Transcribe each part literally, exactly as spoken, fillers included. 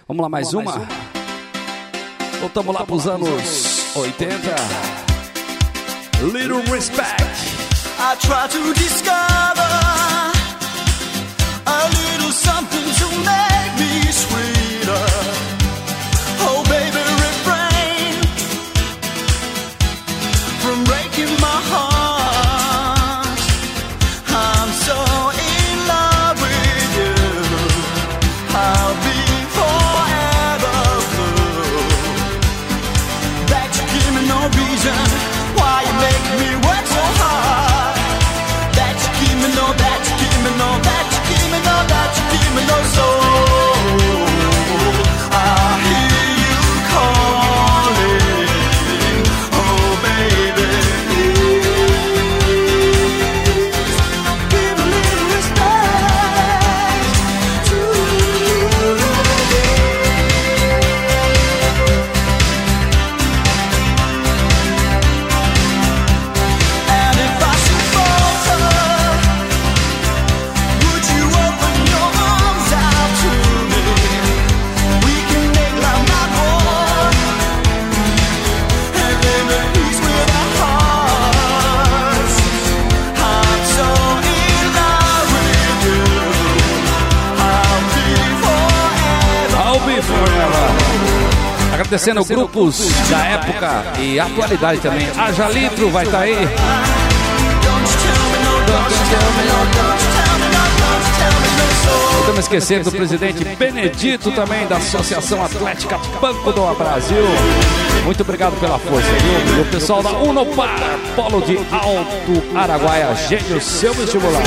Vamos lá, mais uma. Voltamos lá pros anos oitenta. Little Respect. I try to discover a little something to make me sweeter. Oh baby, refrain from breaking my heart. I'm so in love with you. I'll be forever blue. That you give me no reason why you make me work so hard. That you give me no, that you give me no, that you give me no, that you give me no soul. I hear you calling, oh baby. Give a little respect to And if I should falter, would you open your arms out to me? We can make love not war, and live in peace with our hearts. I'm so in love with you. I'll be forever. I'll be forever. Agradecendo grupos da época e atualidade também. Haja Litro vai estar aí. Don't you tell me no, don't you tell me no, don't you tell me no, don't you tell me no soul. Estamos esquecendo do presidente Benedito também, da Associação Atlética Banco do Brasil. Muito obrigado pela força, viu? E o pessoal da Unopar, Polo de Alto Araguaia, gênio, seu vestibular.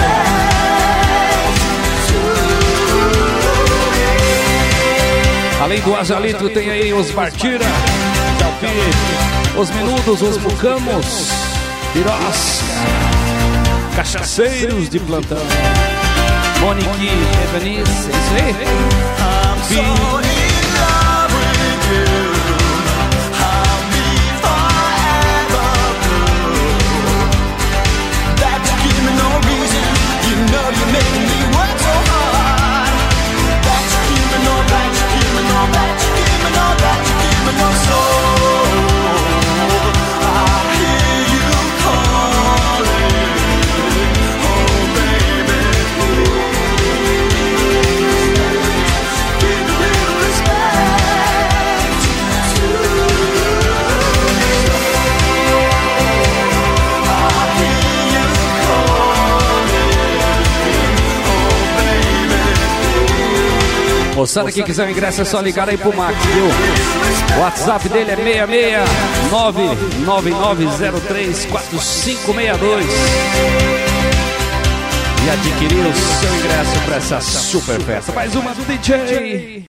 Além do Haja Litro, tem aí os Bartira, Jalpi, os Menudos, os Bucamos, Pirós, Cachaceiros de Plantão, Monique, Evanice, é isso aí? I'm so in love with you. I'll be forever blue. That you give me no reason. You know you make me work so hard. That you give me no, that you give me no, that you give me no, that you give me no soul. I hear you calling, oh baby. Give a little respect to I hear you calling, oh baby. Moçada que quiser o ingresso é só ligar aí pro Max, viu? O WhatsApp dele é seis seis nove nove nove zero três quatro cinco seis dois. E adquirir o seu ingresso para essa super festa. Mais uma do D J.